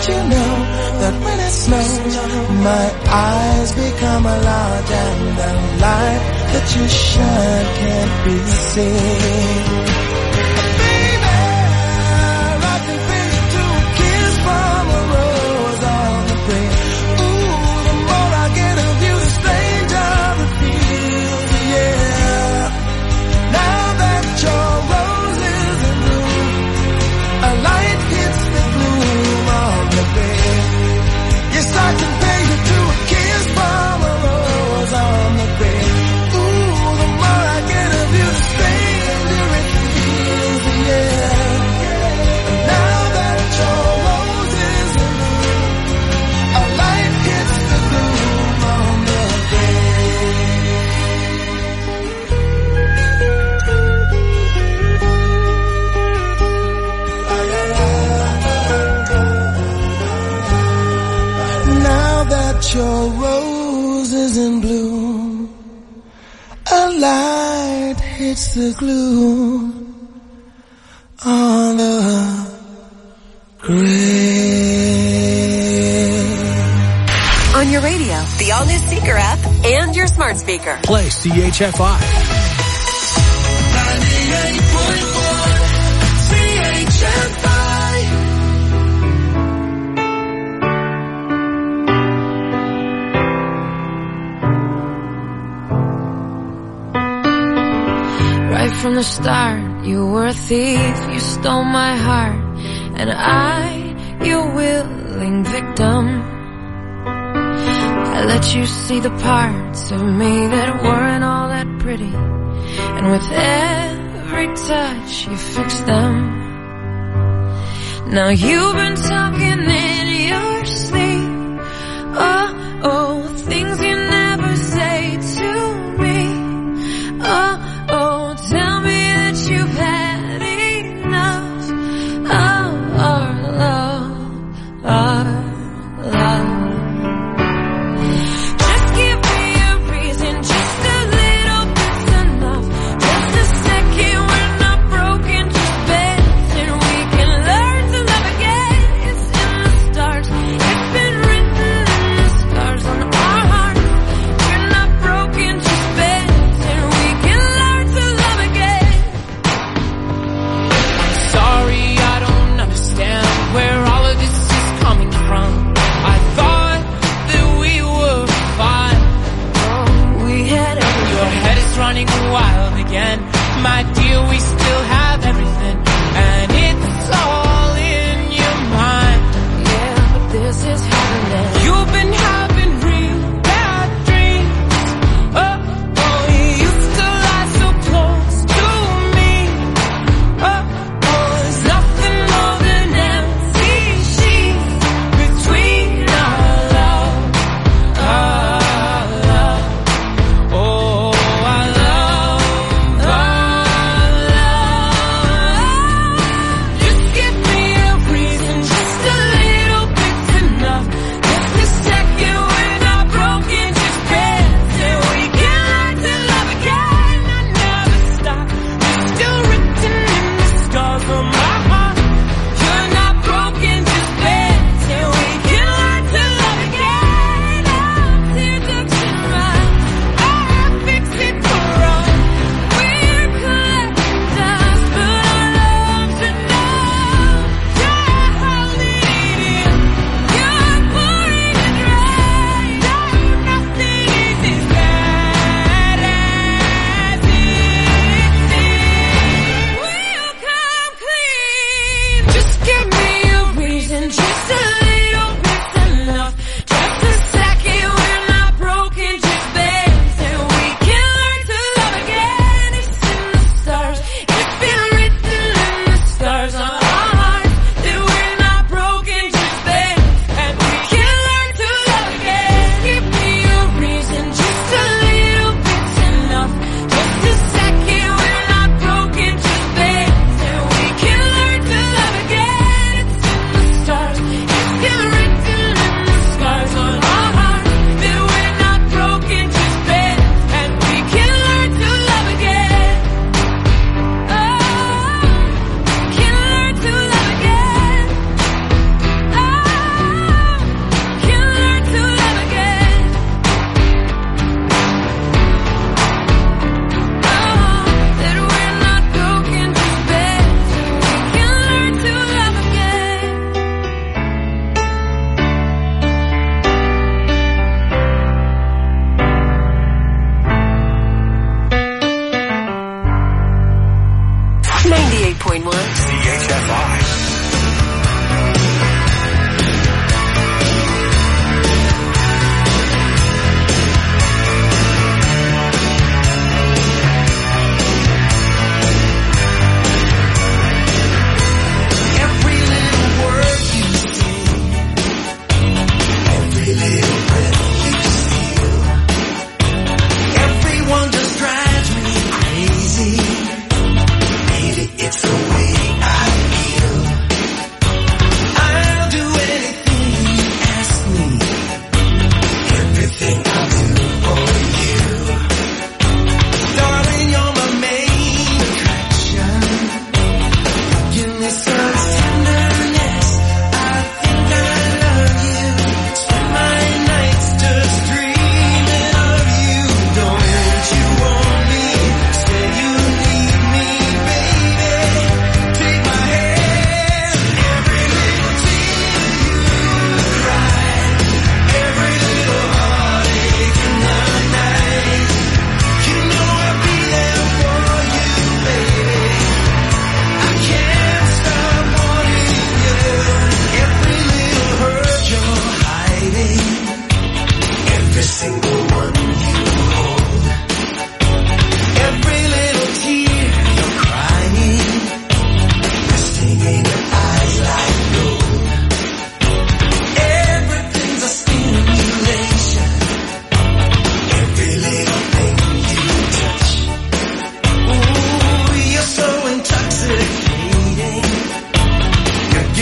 you know that when it snows, my eyes become a large and the light that you shine can't be seen. Baby, I can picture to a kiss from a rose on the grave. Ooh, the more I get of you, the stranger it feels, yeah. Now that your rose is in bloom, a light hits the gloom on the bed. Yes, I can pay you to a kiss from a rose on the grave. Ooh, the more I get of you, the stranger it feels, yeah. And now that your rose is in bloom, a light hits the gloom on the Now that your rose is in bloom, a light hits the gloom on the grave. On your radio, the all-new Seeker app, and your smart speaker. Play CHFI. 98.1 CHFI. Right from the start, you were a thief, you stole my heart, and I, your willing victim. I let you see the parts of me that weren't all that pretty, and with every touch you fixed them. Now you've been talking in your sleep, oh, things you never say to me, oh, tell me that you've had enough of our love, Just give me a reason, just a little bit's enough. Just a second, we're not broken, just bends, and we can learn to love again. It's in the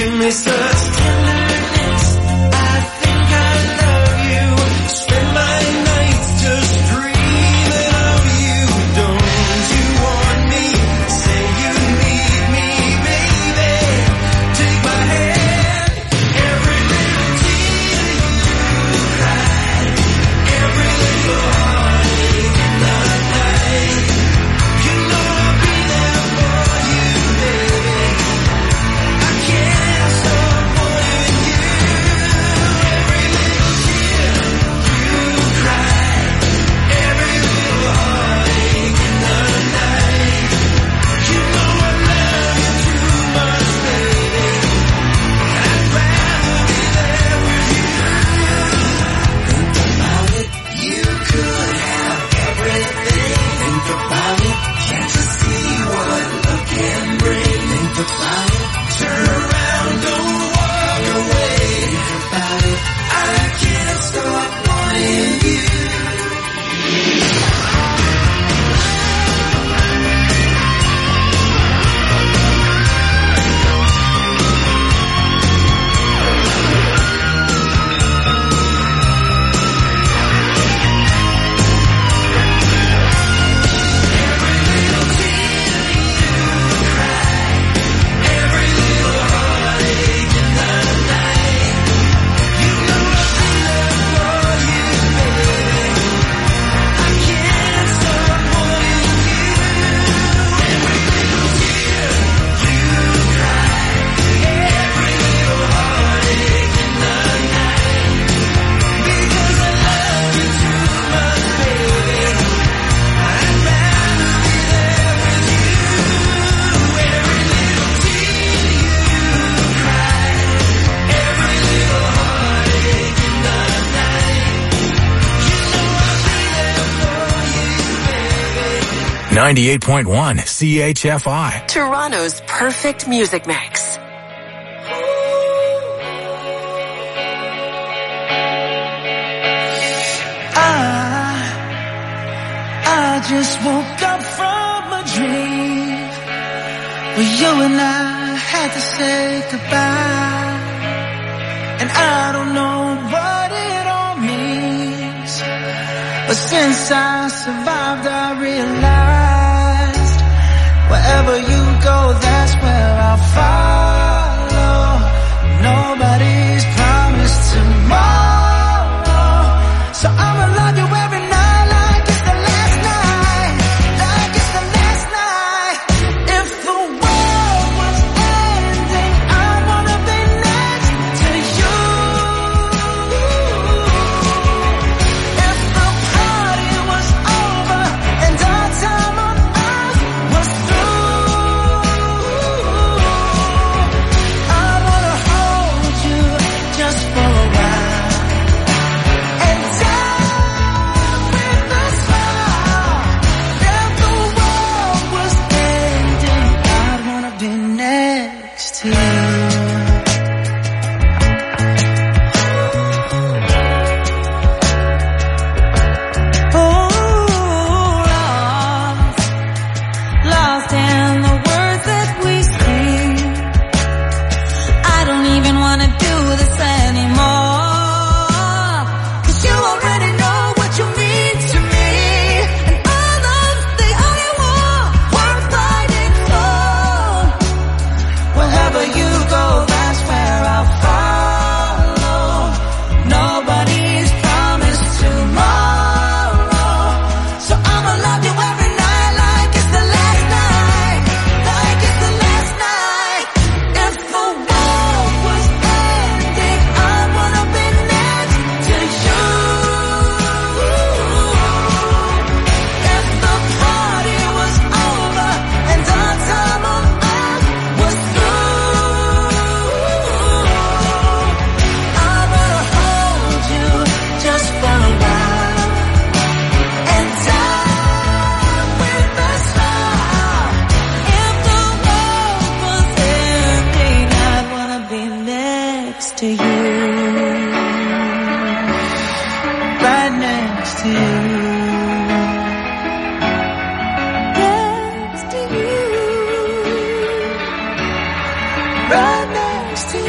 give me such tenderness. I think I love you. Spend my nights just dreaming of you. Don't you want me? Say you need me, baby. Take my hand. Every little tear you cry, every little heartache in the night. You know I'll be there for you, baby. I can't stop wanting you. Every little tear you cry, every little heartache in the night. You know I love you too much, baby. I'd rather be there with you. Think about it, you could have everything. Think about it, can't you see what love can bring? Think about it, turn around, don't walk away. Think about it, I can't stop wanting you. 98.1 CHFI. Toronto's perfect music mix. I just woke up from a dream where you and I had to say goodbye. And I don't know what it all means, but since I survived I realized wherever you go, that's where I'll follow. Nobody's promised tomorrow, so I'ma love you every night like it's the last night, like it's the last night. If the world was ending, I wanna be next to you. If the party was over and our time on earth was through, I wanna hold you just for a while and die with a smile. If the world was ending, I'd wanna be next to you. Lost in the words that we speak. I don't even wanna do this anymore, 'cause you already know what you mean to me, and all of the only war worth fighting for. Wherever you go, that's where I'll follow. Nobody's promised tomorrow, so I'ma love you every night like it's the last night, like it's the last night. If the world was ending, I wanna be next to you. If the party was over and our time on earth was through, I wanna hold you just for a while and die with a smile. If the world was ending, I'd wanna be next to you. Right next to you. Next to you. Right next to you.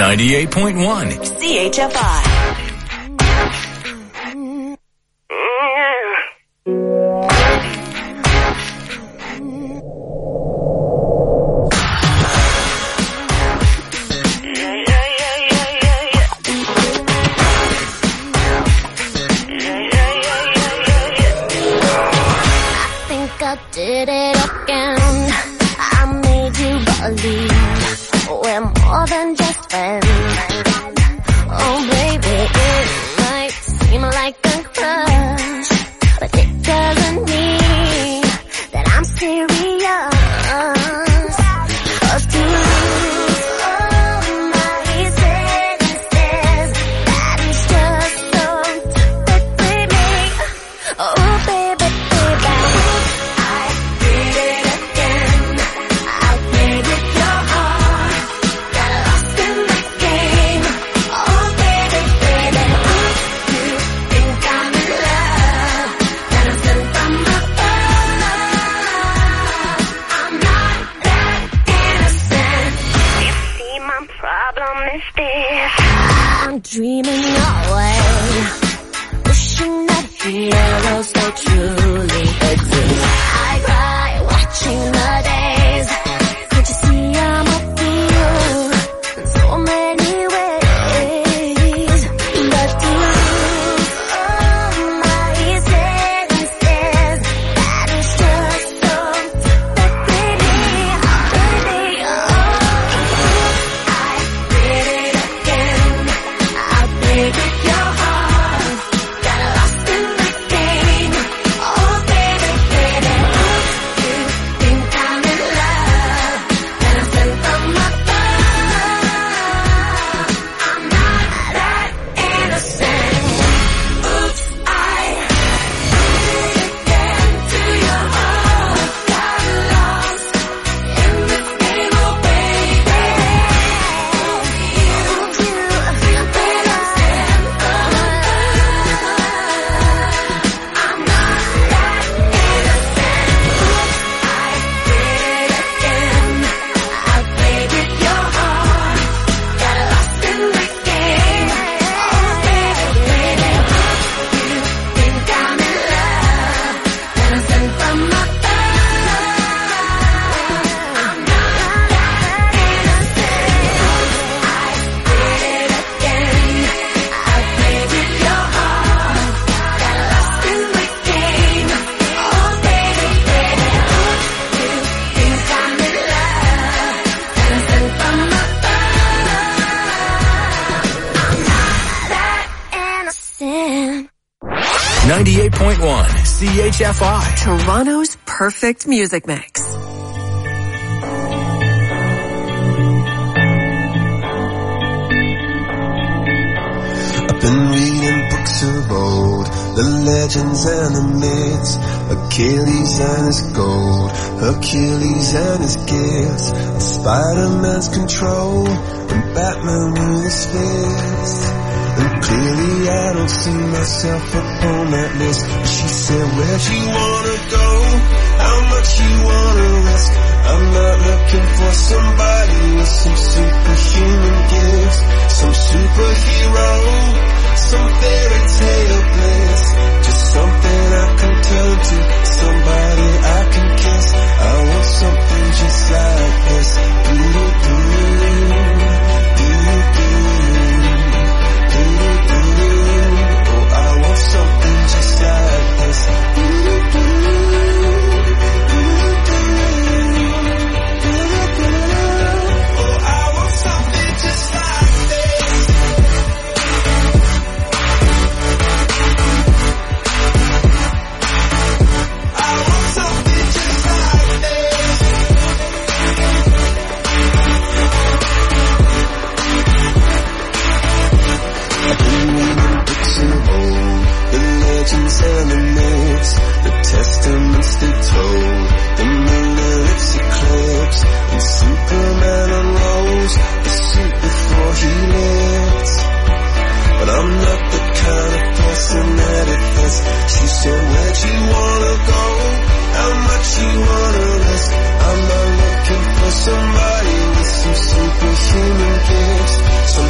98.1 CHFI. Did it again. I made you believe we're more than just friends. Oh baby, it might seem like a crush, but it doesn't mean that I'm serious. 'Cause to lose all my senses, that is just so typically me. Oh baby, baby, I'm dreaming away, wishing that heroes so truly exist. I cry watching the days. Can't you see I'm a fool in so many ways? But to lose all my senses, that is just so typically me, baby. Oh, I did it again. I played with your heart, got lost in the game. Oh baby, baby, you think I'm in love, and I'm sent from above. I'm not that innocent. Oops, I did it again to your heart, got lost in this game. Oh baby, you think I'm sent from above. I'm not that innocent. Oops, I did it again. I played with your heart, got lost in this game. Oh baby, baby, you think I'm in love, and I'm sent from above. I'm not that innocent. I did it again. I played with your heart, got lost in this game. Oh baby, baby, you think I'm in love, and I'm sent from above. I'm not that innocent. 98.1 CHFI. Toronto's perfect music mix. I've been reading books of old, the legends and the myths, Achilles and his gold, Hercules and his gifts, Spider-Man's control, and Batman with his fists. And clearly I don't see myself upon that list. She said, where'd you wanna go? How much you wanna risk? I'm not looking for somebody with some superhuman gifts, some superhero, some fairy tale bliss. Just something I can turn to, somebody I can kiss. I want something just like this. Oh, I want something just like this. Oh, I want something just like this. I want something just like this. I've been reading books of old, the legends and the myths, the testaments they told, the moon and its eclipse, and Superman unrolls the suit before he lives. But I'm not the kind of person that it fits. She said, where'd you wanna go? How much you wanna risk? I'm not looking for somebody with some superhuman gifts, some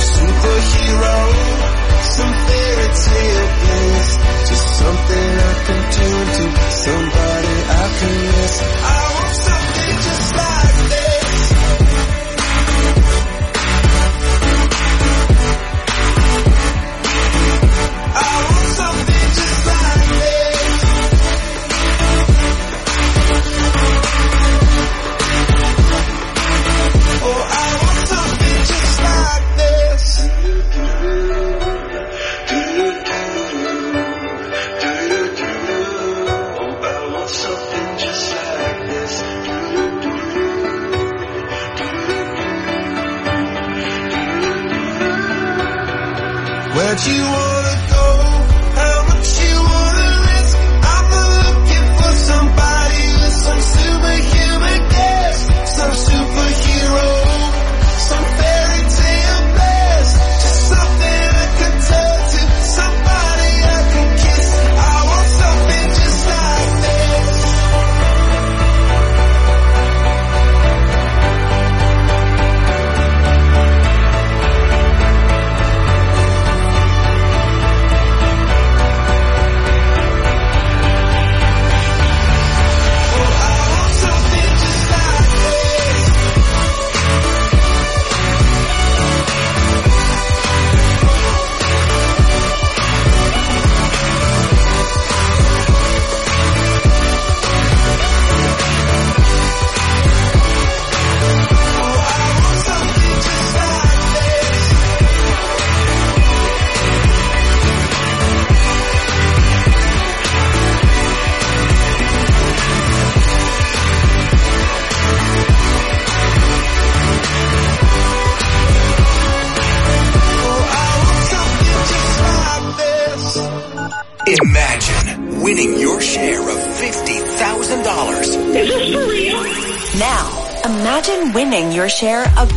where'd you wanna go? How much you wanna risk? I'm not looking for somebody with some superhuman gifts, some superhero, some fairy tale bliss, just something I can turn to, somebody I can kiss. I want something just like this. Imagine winning your share of $50,000. Is this for real? Now, imagine winning your share of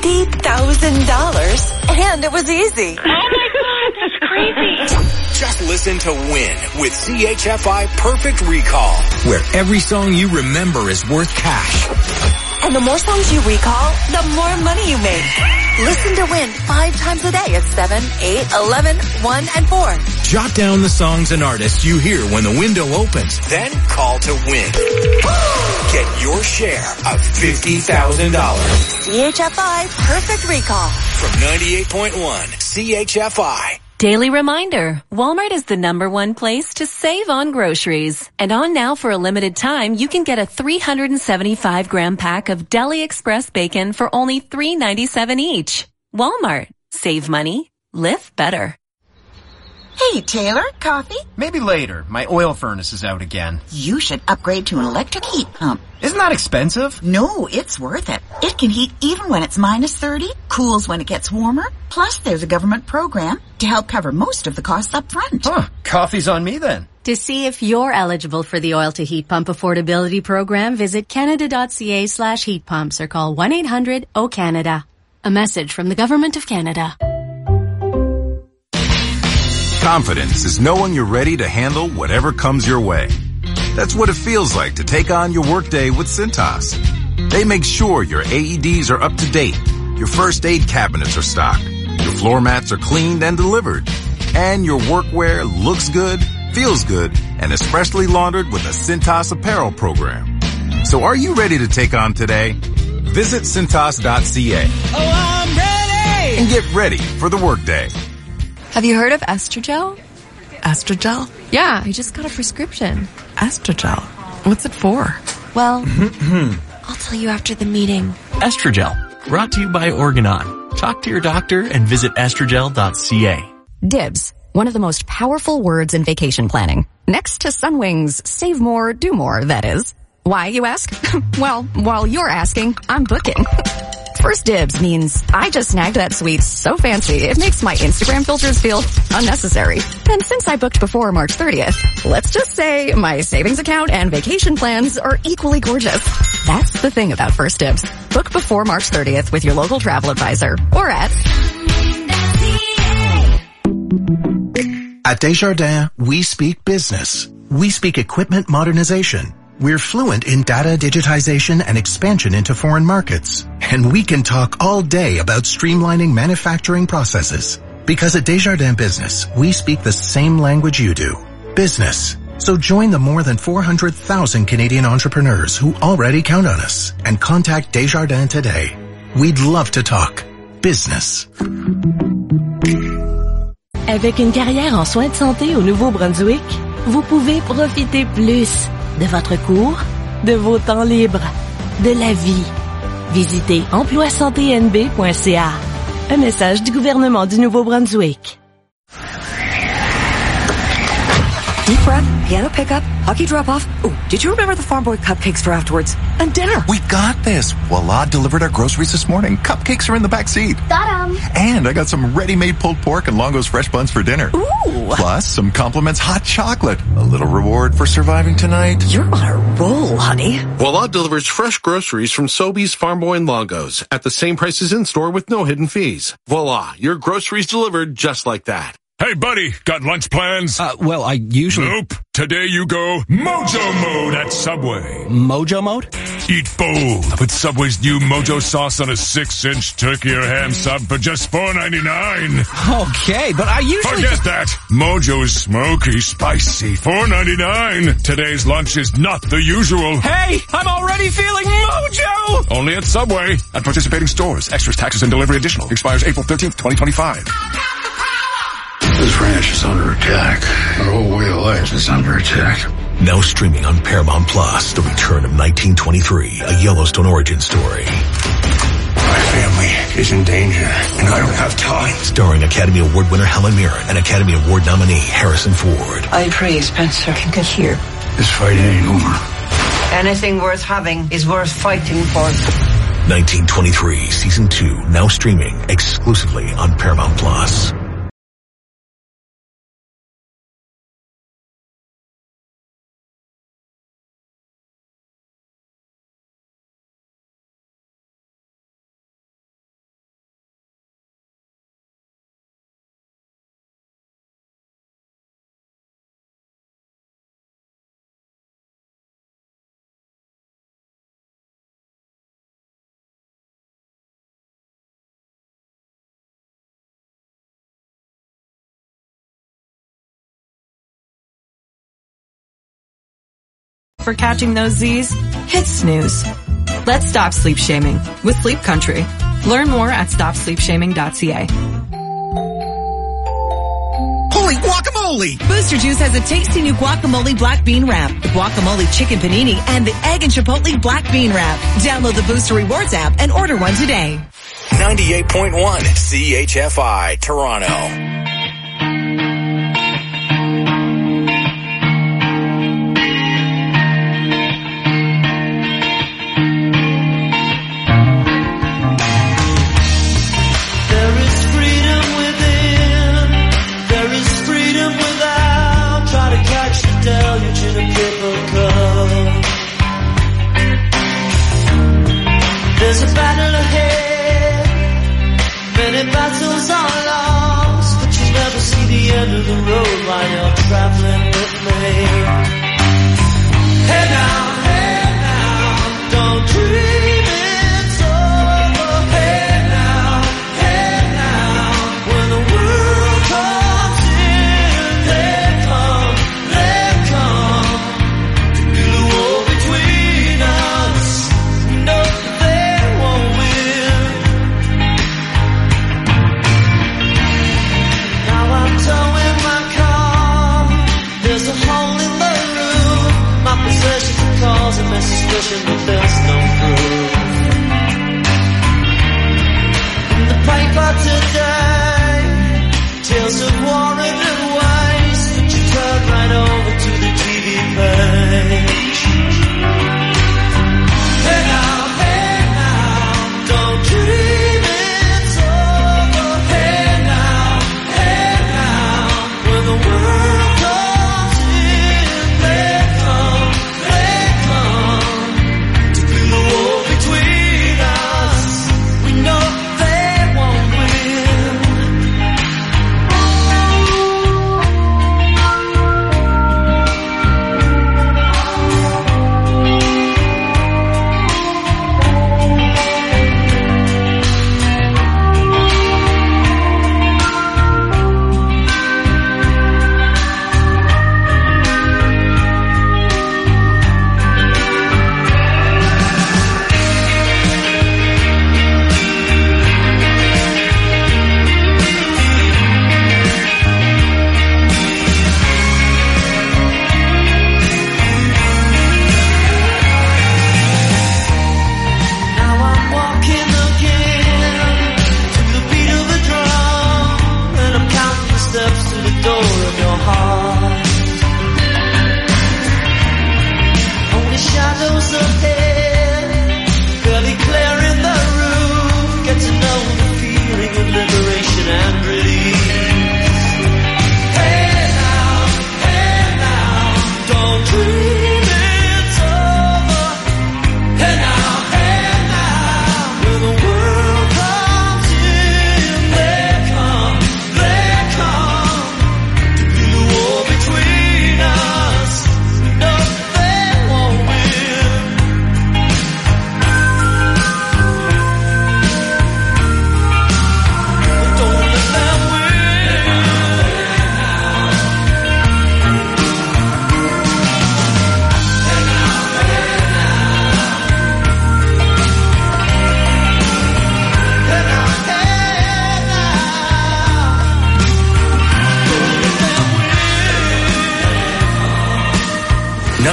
$50,000 and it was easy. Oh my God, that's crazy. Just listen to Win with CHFI Perfect Recall, where every song you remember is worth cash. And the more songs you recall, the more money you make. Listen to Win 5 times a day at 7, 8, 11, 1, and 4. Jot down the songs and artists you hear when the window opens. Then call to win. Get your share of $50,000. CHFI Perfect Recall. From 98.1 CHFI. Daily reminder, Walmart is the #1 place to save on groceries. And on now for a limited time, you can get a 375-gram pack of Deli Express bacon for only $3.97 each. Walmart. Save money. Live better. Hey, Taylor, coffee? Maybe later. My oil furnace is out again. You should upgrade to an electric heat pump. Isn't that expensive? No, it's worth it. It can heat even when it's -30, cools when it gets warmer. Plus, there's a government program to help cover most of the costs up front. Huh, coffee's on me then. To see if you're eligible for the Oil to Heat Pump Affordability Program, visit canada.ca/heat pumps or call 1-800-O-CANADA. A message from the Government of Canada. Confidence is knowing you're ready to handle whatever comes your way. That's what it feels like to take on your workday with Cintas. They make sure your AEDs are up to date, your first aid cabinets are stocked, your floor mats are cleaned and delivered, and your workwear looks good, feels good, and is freshly laundered with a Cintas apparel program. So are you ready to take on today? Visit Cintas.ca. Oh, I'm ready! And get ready for the workday. Have you heard of Estrogel? Estrogel? Yeah, I just got a prescription. Estrogel? What's it for? Well, I'll tell you after the meeting. Estrogel, brought to you by Organon. Talk to your doctor and visit estrogel.ca. DIBS, one of the most powerful words in vacation planning. Next to Sunwing's save more, do more, that is. Why, you ask? Well, while you're asking, I'm booking. First dibs means I just snagged that suite so fancy it makes my Instagram filters feel unnecessary. And since I booked before March 30th, let's just say my savings account and vacation plans are equally gorgeous. That's the thing about First Dibs. Book before March 30th with your local travel advisor or at Desjardins, we speak business. We speak equipment modernization. We're fluent in data digitization and expansion into foreign markets. And we can talk all day about streamlining manufacturing processes. Because at Desjardins Business, we speak the same language you do. Business. So join the more than 400,000 Canadian entrepreneurs who already count on us and contact Desjardins today. We'd love to talk. Business. Avec une carrière en soins de santé au Nouveau-Brunswick, vous pouvez profiter plus de votre cours, de vos temps libres, de la vie. Visitez emploisanténb.ca. Un message du gouvernement du Nouveau-Brunswick. Deep breath, piano pickup, hockey drop-off. Oh, did you remember the Farm Boy cupcakes for afterwards? And dinner. We got this. Voila delivered our groceries this morning. Cupcakes are in the back seat. Got 'em. And I got some ready-made pulled pork and Longo's fresh buns for dinner. Ooh. Plus, some compliments hot chocolate. A little reward for surviving tonight. You're on a roll, honey. Voila delivers fresh groceries from Sobeys, Farm Boy, and Longo's at the same prices in-store with no hidden fees. Voila, your groceries delivered just like that. Hey, buddy, got lunch plans? Well, I usually... Nope. Today you go Mojo Mode at Subway. Mojo Mode? Eat bold with Subway's new Mojo sauce on a 6-inch turkey or ham sub for just $4.99. Okay, but I usually... Forget that. Mojo's smoky, spicy, $4.99. Today's lunch is not the usual. Hey, I'm already feeling Mojo! Only at Subway. At participating stores. Extras, taxes, and delivery additional. Expires April 13th, 2025. This ranch is under attack. Our whole way of life is under attack. Now streaming on Paramount Plus, the return of 1923, a Yellowstone origin story. My family is in danger, and I don't have time. Starring Academy Award winner Helen Mirren and Academy Award nominee Harrison Ford. I pray Spencer can get here. This fight ain't over. Anything worth having is worth fighting for. 1923, Season 2, now streaming exclusively on Paramount Plus. For catching those Z's, hit snooze. Let's stop sleep shaming with Sleep Country. Learn more at stopsleepshaming.ca. Holy guacamole! Booster Juice has a tasty new guacamole black bean wrap, the guacamole chicken panini, and the egg and chipotle black bean wrap. Download the Booster Rewards app and order one today. 98.1 CHFI, Toronto. There's a battle ahead, many battles are lost, but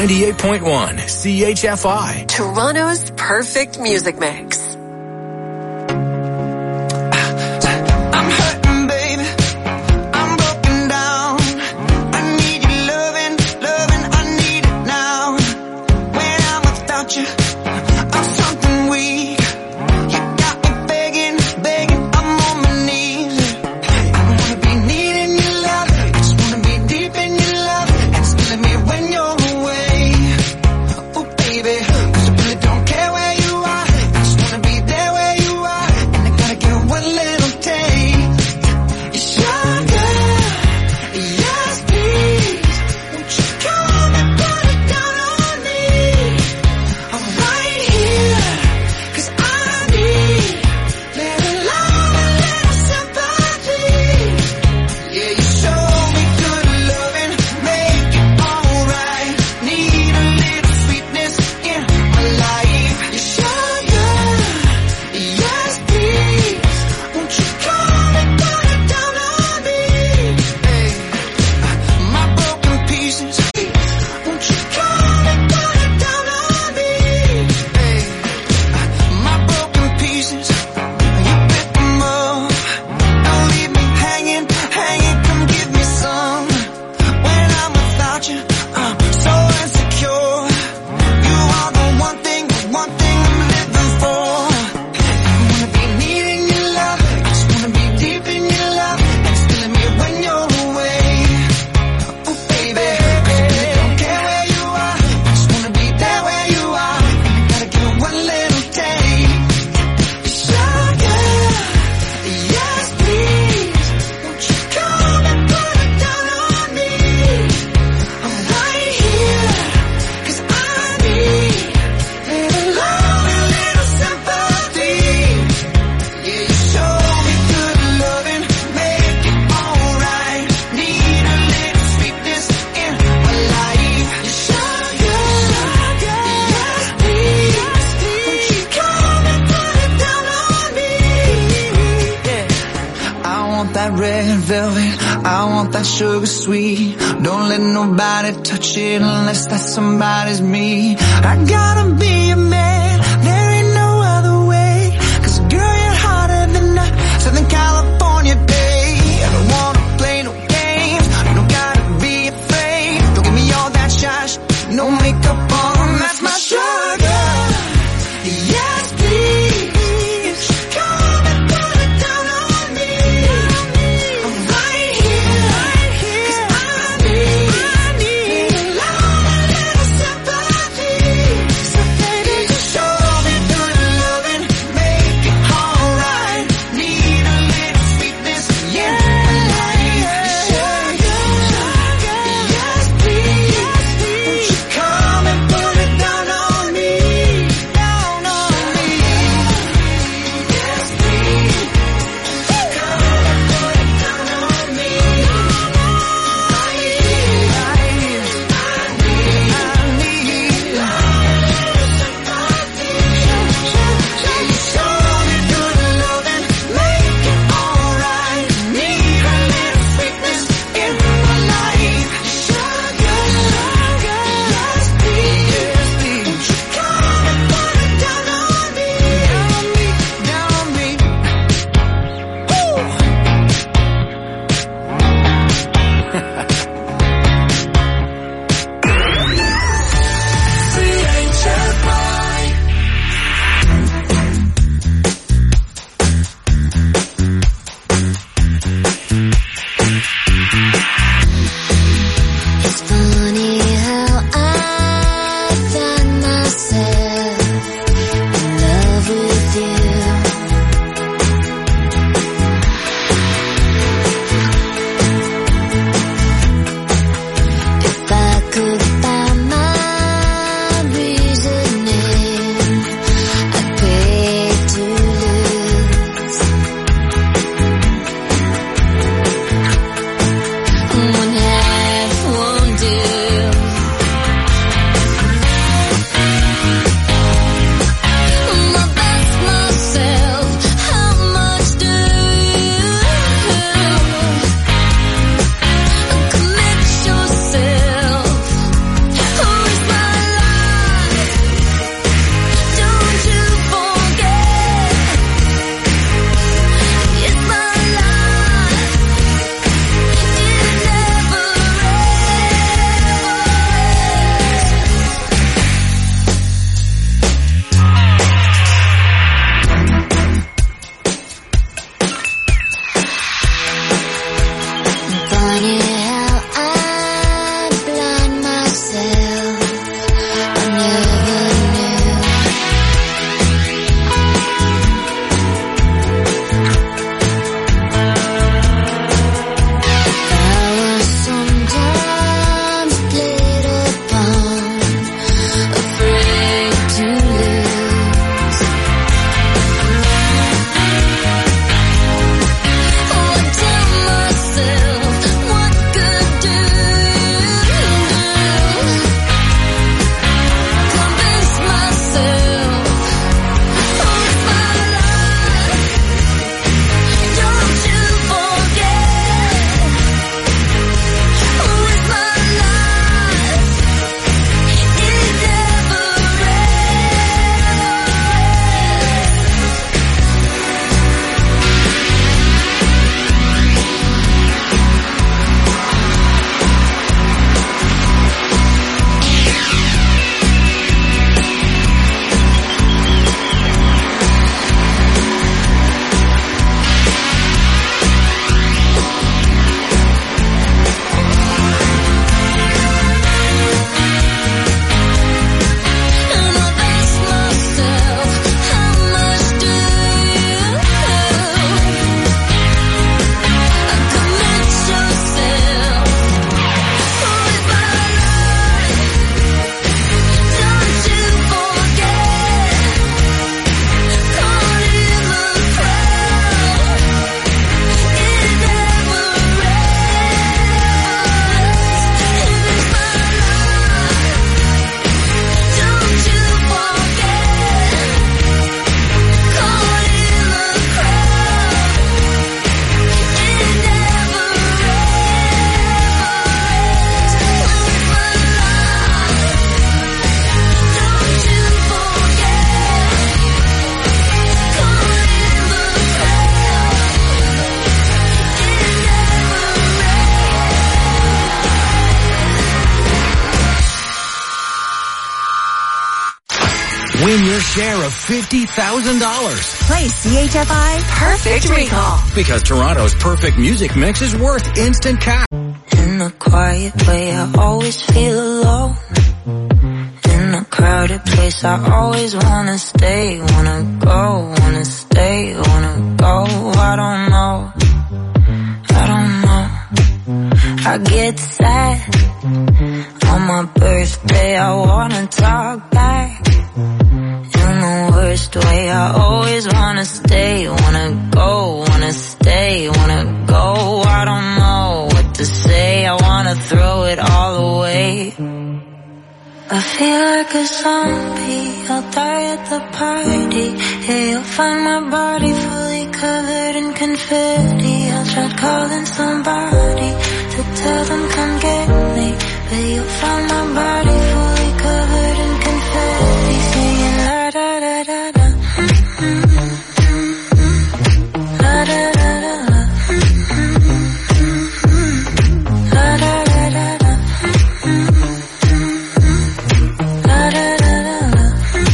98.1 CHFI. Toronto's perfect music mix. Sugar sweet, don't let nobody touch it unless that somebody's me. I gotta be a man, there ain't no other way. 'Cause girl, you're hotter than a Southern California day. I don't wanna play no games, don't gotta be afraid. Don't give me all that shush, no makeup on, that's my sugar. Yes, please. Come and put it down on me. I'm right here. Need a little Win your share of $50,000. Play CHFI Perfect Recall. Because Toronto's perfect music mix is worth instant cash. In a quiet way, I always feel alone. In a crowded place, I always wanna stay, wanna go, wanna stay, wanna go. I don't know. I get sad on my birthday. I wanna talk back in the worst way. I always wanna stay, wanna go, wanna stay, wanna go. I don't know what to say. I wanna throw it all away. I feel like a zombie. I'll die at the party. Yeah, you'll find my body fully covered in confetti. I'll try calling somebody to tell them come get me, but you'll find my body fully covered in confetti, singing la da da da da, la da da da da, la da da da da, la da da da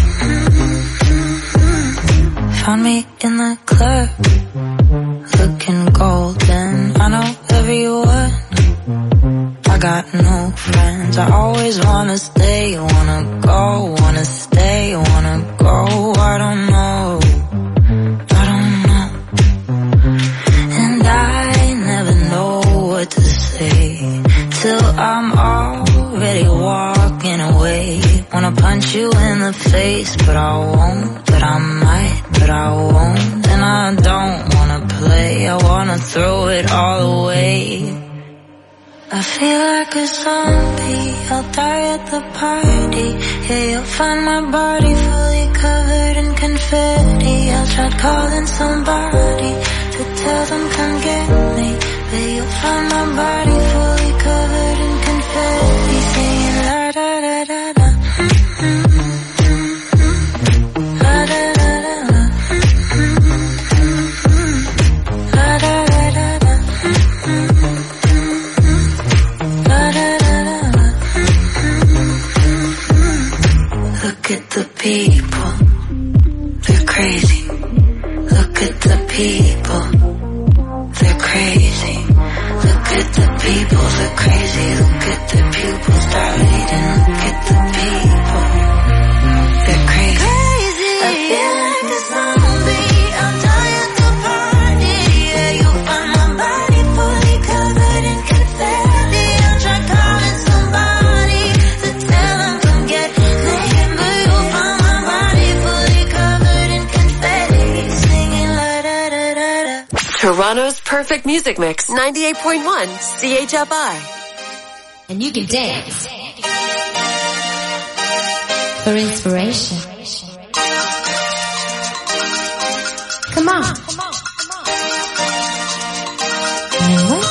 da. Found me in the club, looking golden. I know every word. I got no friends. I always wanna stay, wanna go, wanna stay, wanna go. I don't know. And I never know what to say till I'm already walking away. Wanna punch you in the face, but I won't, but I might, but I won't. And I don't wanna play, I wanna throw it all away. I feel like a zombie, I'll die at the party. Yeah, you'll find my body fully covered in confetti. I'll try calling somebody to tell them come get me, but you'll find my body fully covered in confetti, singing la da da da da, la da da da da, la da da da da. Look at the people, they're crazy. Look at the people, they're crazy. Look at the people, they're crazy. Look at the pupils dilating. Look at the people, they're crazy. I feel like a zombie, I'll die at the party. Yeah, you'll find my body fully covered in confetti. I'll try calling somebody to tell them come get me, but you'll find my body fully covered in confetti, singing la da da da da. Toronto's perfect music mix, 98.1 CHFI. And you can dance for inspiration. Come on. And what?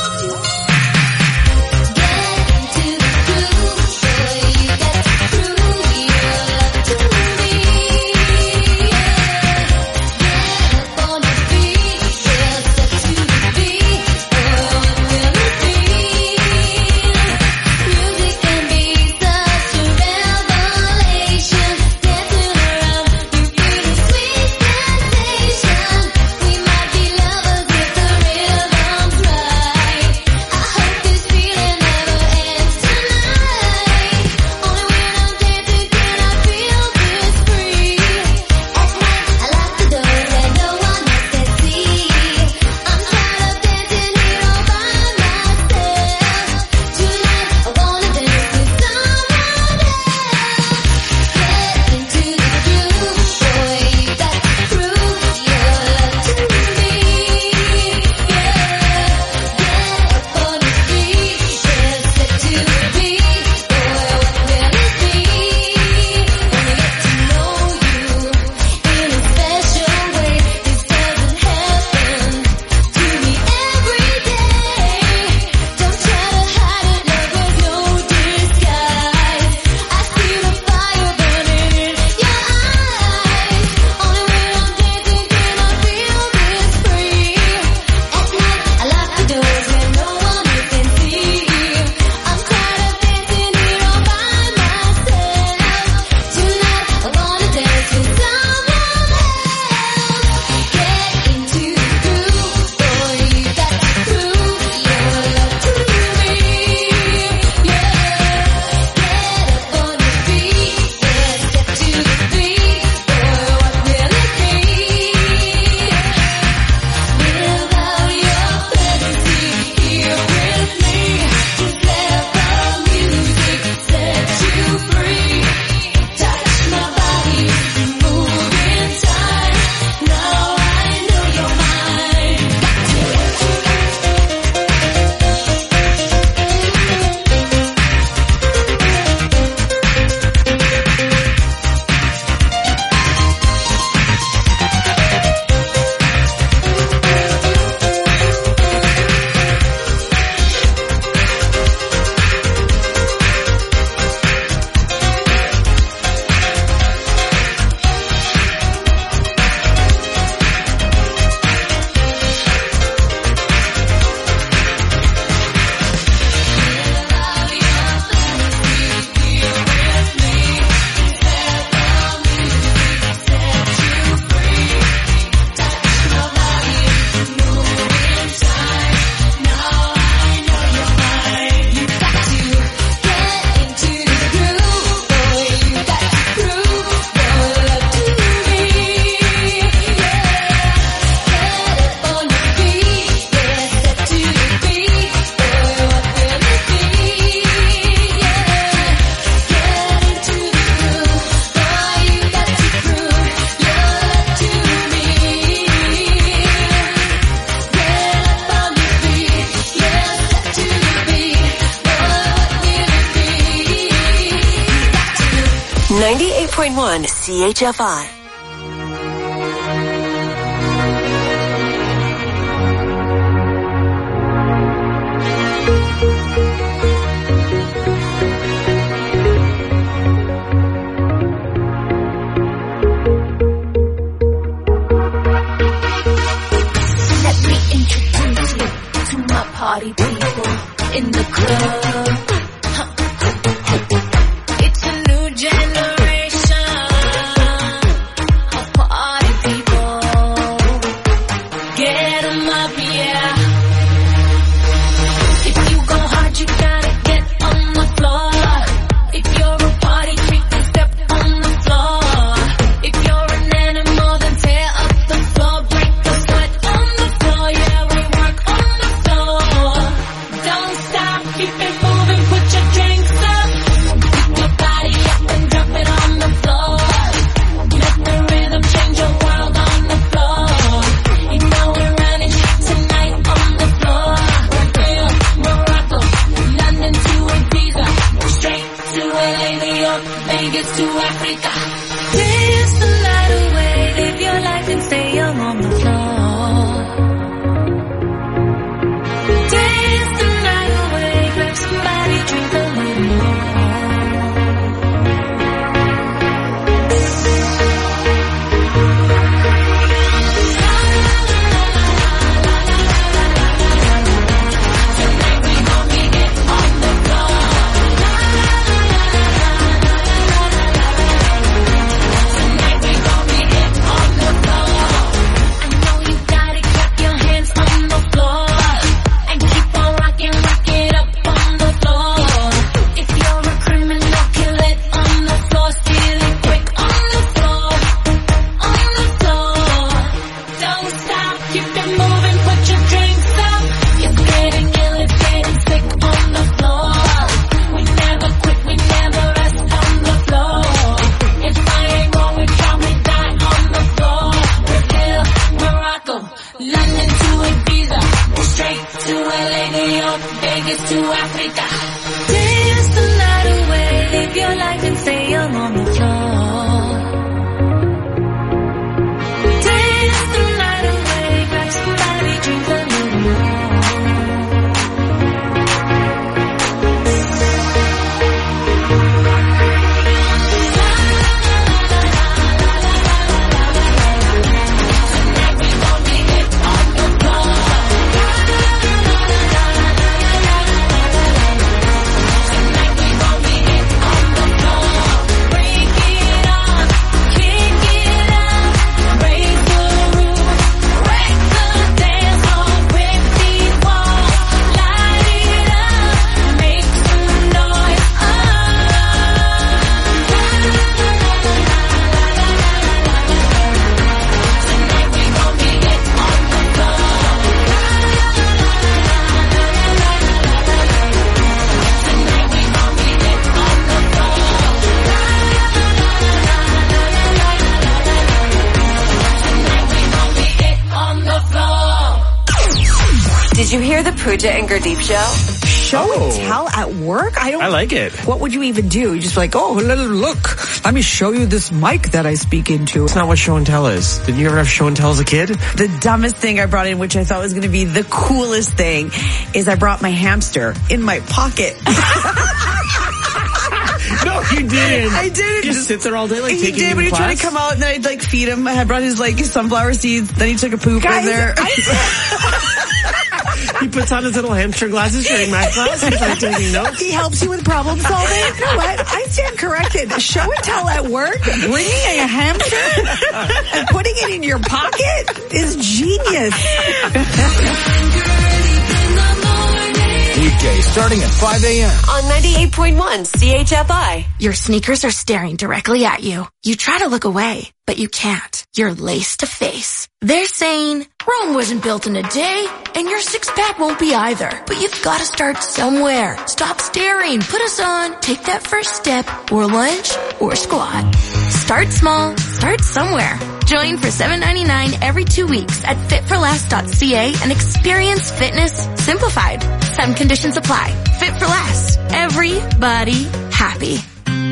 We might 98.1 CHFI. Party people in the club. It's a new generation of party people. Get 'em up, yeah. If you go hard, you gotta get on the floor. If you're a party freak, then step on the floor. If you're an animal, then tear up the floor. Break the sweat on the floor, yeah, we work on the floor. Don't stop, keep it moving, put your drinks up. Pick your body up and drop it on the floor. Let the rhythm change your world on the floor. You know we're running tonight on the floor. Brazil, Morocco, London to Ibiza, straight to LA, New York, Vegas to Africa. Dance the night away, live your life and stay young on the floor. Dance the night away, grab somebody, drink a little more. London to Ibiza, straight to LA, New York, Vegas to Africa. Dance the night away, live your life and stay young on the floor. Dance the night away, grab somebody, drink a little more. Did you hear the Pooja and Gurdeep show? Show and tell at work? I like it. What would you even do? You just like, oh, look, let me show you this mic that I speak into. It's not what show and tell is. Did you ever have show and tell as a kid? The dumbest thing I brought in, which I thought was going to be the coolest thing, is I brought my hamster in my pocket. No, you didn't. I didn't. He just sits there all day like taking did, but he tried to come out and then I'd like feed him. I had brought his like sunflower seeds. Then he took a poop in there. He puts on his little hamster glasses during math class. He's like taking notes. He helps you with problem solving. You know what? I stand corrected. Show and tell at work, bringing a hamster and putting it in your pocket is genius. Weekday starting at 5 a.m. on 98.1 CHFI. Your sneakers are staring directly at you. You try to look away, but you can't. You're lace to face. They're saying, Rome wasn't built in a day, and your six-pack won't be either. But you've got to start somewhere. Stop staring. Put us on. Take that first step, or lunge, or squat. Start small. Start somewhere. Join for $7.99 every 2 weeks at fitforlast.ca and experience fitness simplified. Some conditions apply. Fit for Last. Everybody happy.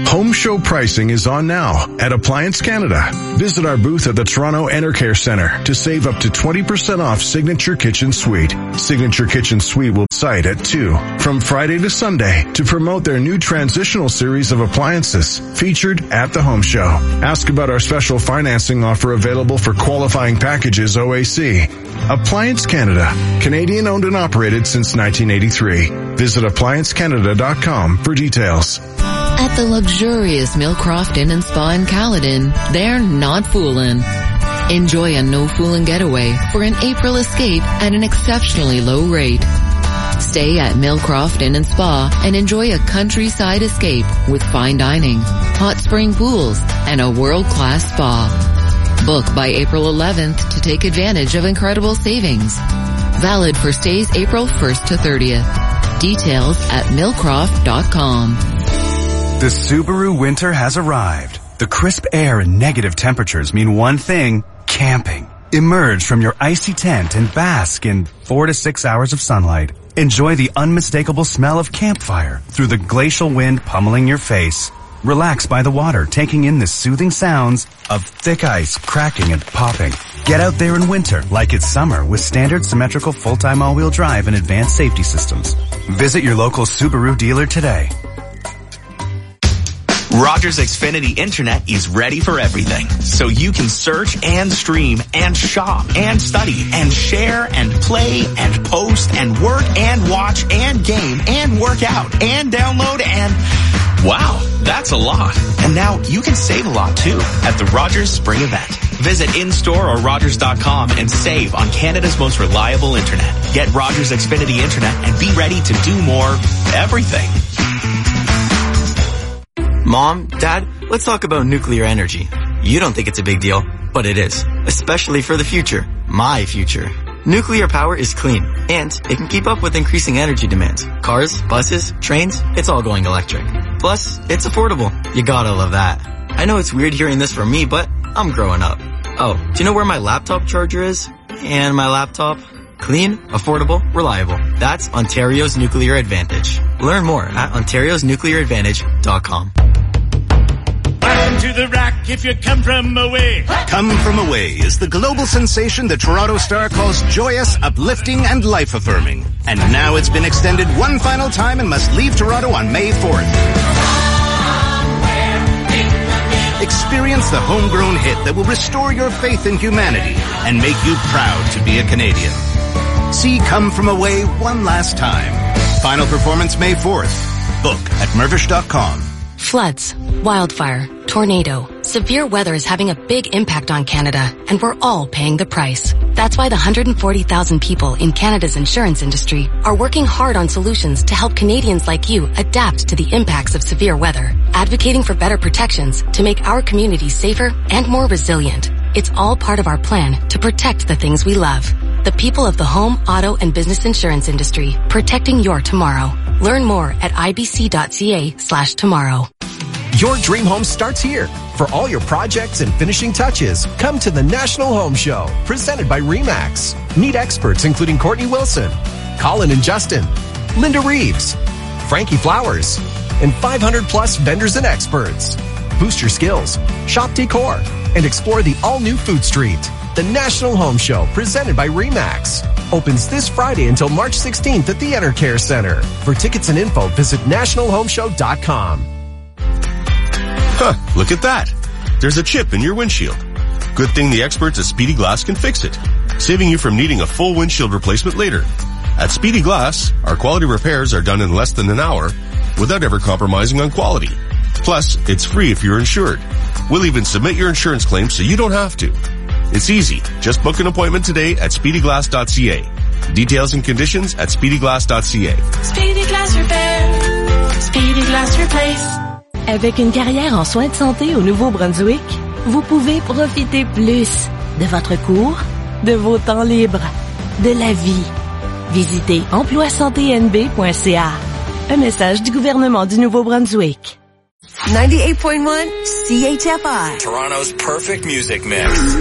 Home show pricing is on now at Appliance Canada. Visit our booth at the Toronto Enercare Centre to save up to 20% off Signature Kitchen Suite. Signature Kitchen Suite will site at 2 from Friday to Sunday to promote their new transitional series of appliances featured at the home show. Ask about our special financing offer available for qualifying packages OAC. Appliance Canada, Canadian owned and operated since 1983. Visit appliancecanada.com for details. At the luxurious Millcroft Inn and Spa in Caledon, they're not fooling. Enjoy a no-fooling getaway for an April escape at an exceptionally low rate. Stay at Millcroft Inn and Spa and enjoy a countryside escape with fine dining, hot spring pools, and a world-class spa. Book by April 11th to take advantage of incredible savings. Valid for stays April 1st to 30th. Details at millcroft.com. The Subaru winter has arrived. The crisp air and negative temperatures mean one thing: camping. Emerge from your icy tent and bask in 4 to 6 hours of sunlight. Enjoy the unmistakable smell of campfire through the glacial wind pummeling your face. Relax by the water, taking in the soothing sounds of thick ice cracking and popping. Get out there in winter like it's summer with standard symmetrical full-time all-wheel drive and advanced safety systems. Visit your local Subaru dealer today. Rogers Xfinity Internet is ready for everything. So you can search and stream and shop and study and share and play and post and work and watch and game and work out and download and... Wow, that's a lot. And now you can save a lot too at the Rogers Spring Event. Visit in-store or Rogers.com and save on Canada's most reliable internet. Get Rogers Xfinity Internet and be ready to do more everything. Mom, Dad, let's talk about nuclear energy. You don't think it's a big deal, but it is. Especially for the future. My future. Nuclear power is clean, and it can keep up with increasing energy demands. Cars, buses, trains, it's all going electric. Plus, it's affordable. You gotta love that. I know it's weird hearing this from me, but I'm growing up. Oh, do you know where my laptop charger is? And my laptop? Clean, affordable, reliable. That's Ontario's Nuclear Advantage. Learn more at Ontario'sNuclearAdvantage.com. To the rack if you come from away. Come From Away is the global sensation the Toronto Star calls joyous, uplifting, and life-affirming. And now it's been extended one final time and must leave Toronto on May 4th. Experience the homegrown hit that will restore your faith in humanity and make you proud to be a Canadian. See Come From Away one last time. Final performance May 4th. Book at Mirvish.com. Floods, wildfire, tornado. Severe weather is having a big impact on Canada, and we're all paying the price. That's why the 140,000 people in Canada's insurance industry are working hard on solutions to help Canadians like you adapt to the impacts of severe weather, advocating for better protections to make our communities safer and more resilient. It's all part of our plan to protect the things we love. The people of the home, auto, and business insurance industry, protecting your tomorrow. Learn more at ibc.ca/tomorrow. Your dream home starts here. For all your projects and finishing touches, come to the National Home Show, presented by RE/MAX. Meet experts including Courtney Wilson, Colin and Justin, Linda Reeves, Frankie Flowers, and 500-plus vendors and experts. Boost your skills, shop decor, and explore the all-new Food Street. The National Home Show, presented by RE/MAX. Opens this Friday until March 16th at the Enercare Centre. For tickets and info, visit nationalhomeshow.com. Huh, look at that. There's a chip in your windshield. Good thing the experts at Speedy Glass can fix it, saving you from needing a full windshield replacement later. At Speedy Glass, our quality repairs are done in less than an hour without ever compromising on quality. Plus, it's free if you're insured. We'll even submit your insurance claim so you don't have to. It's easy. Just book an appointment today at speedyglass.ca. Details and conditions at speedyglass.ca. Speedy Glass Repair. Speedy Glass Replace. Avec une carrière en soins de santé au Nouveau-Brunswick, vous pouvez profiter plus de votre cours, de vos temps libres, de la vie. Visitez emploisanténb.ca. Un message du gouvernement du Nouveau-Brunswick. 98.1 CHFI. Toronto's perfect music mix.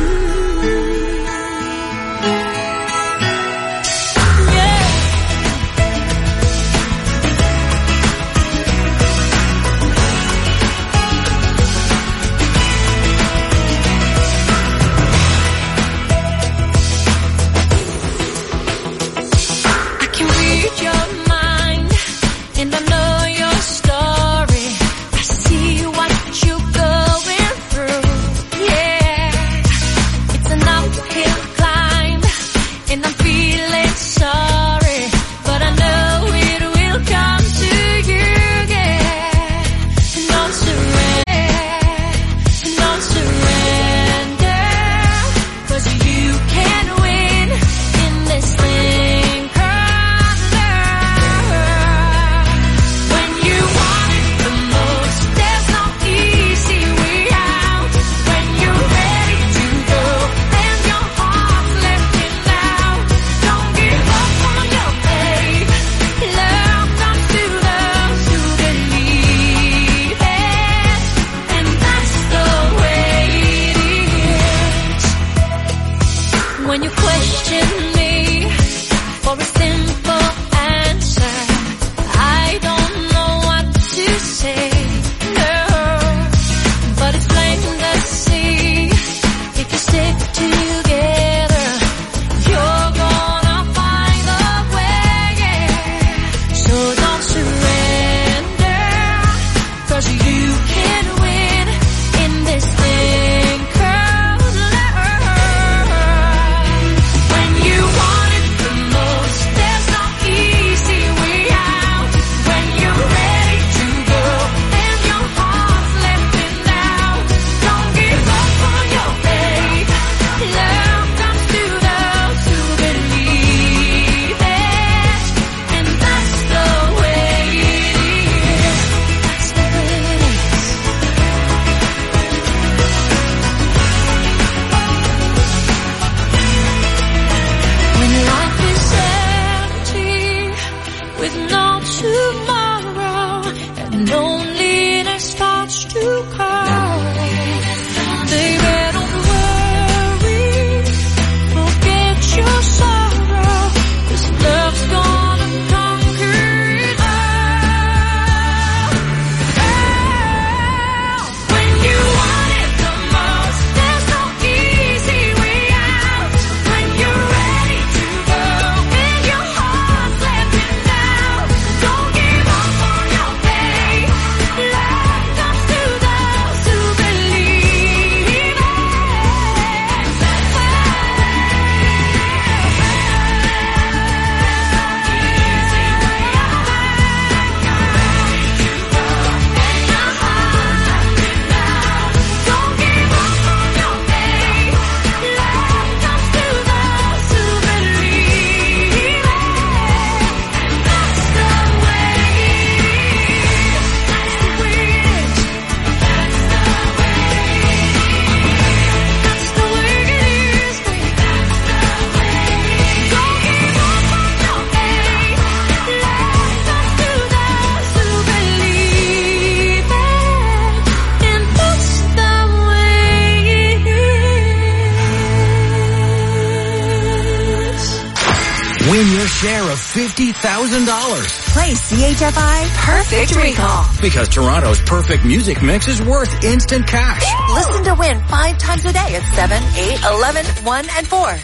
share of $50,000. Play CHFI Perfect Recall. Because Toronto's perfect music mix is worth instant cash. Listen to win 5 times a day at 7, 8, 11, 1, and 4.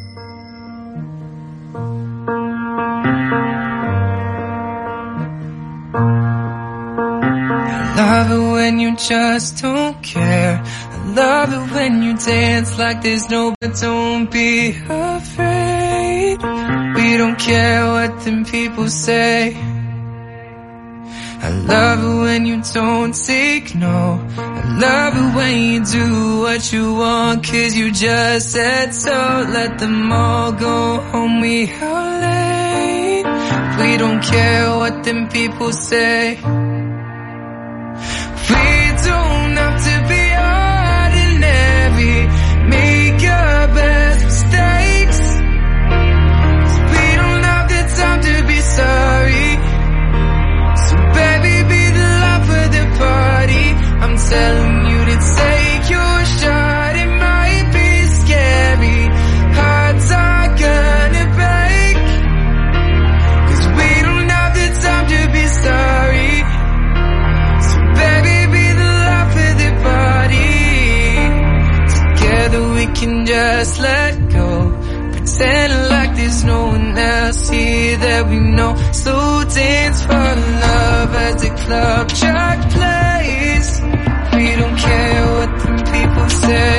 I love it when you just don't care. I love it when you dance like there's no, but don't be afraid. We don't care what them people say. I love it when you don't take no. I love it when you do what you want, 'cause you just said so. Let them all go home, we are late. We don't care what them people say. We don't have to be ordinary. Make your best mistakes. 'Cause we don't have the time to be sorry. So baby, be the life of the party. I'm telling you to take your shot. It might be scary. Hearts are gonna break. 'Cause we don't have the time to be sorry. So baby, be the life of the party. Together we can just let go. Pretend like there's no one else here that we know. So dance for love as the club track plays. We don't care what the people say.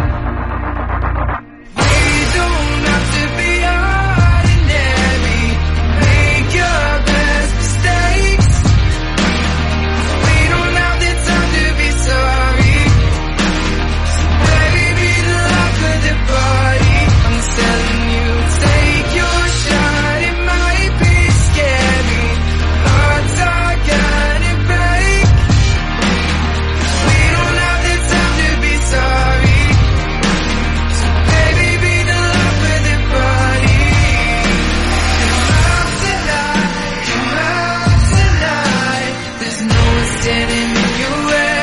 We don't have to be ordinary. Make your best mistakes. We don't have the time to be sorry. So baby, be the life of the party. I'm telling you, take your shot. It might be scary. Hearts are gonna break. We don't have the time to be sorry. So baby, be the life of the party. Come out tonight, come out tonight. There's no one standing in your way.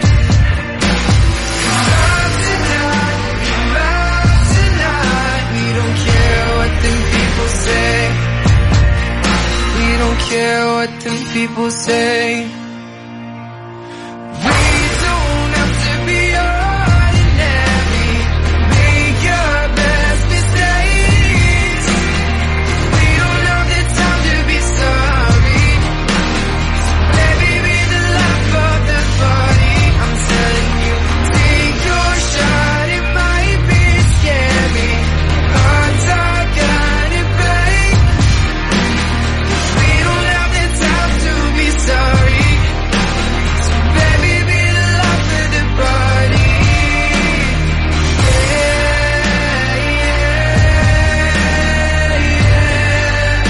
Come out tonight, come out tonight. We don't care what them people say. We don't care what them people say. We don't have to be ordinary. Make your best mistakes. We don't have the time to be sorry. Baby, be the life of the party. I'm telling you, take your shot. It might be scary. Hearts are gonna break. We don't have the time to be sorry. So baby, be the life of the party. Yeah, yeah, yeah.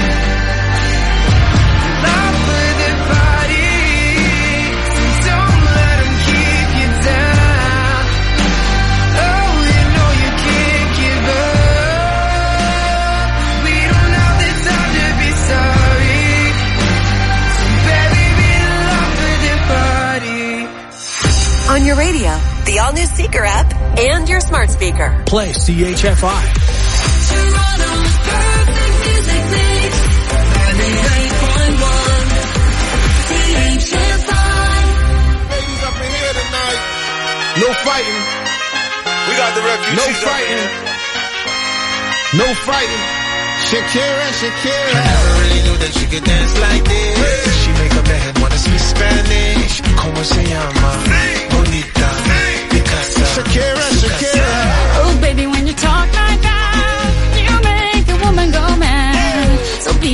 Life of the party. So don't let 'em keep you down. Oh, you know you can't give up. We don't have the time to be sorry. So baby, be the life of the party. On your radio, the all-new Seeker app, and your smart speaker. Play CHFI. Toronto's perfect music mix. 98.1 CHFI. Ladies up in here tonight. No fighting. We got the refugees. No fighting. No fighting. Shakira, Shakira. I never really knew that she could dance like this. She make a man wanna speak Spanish. Como se llama?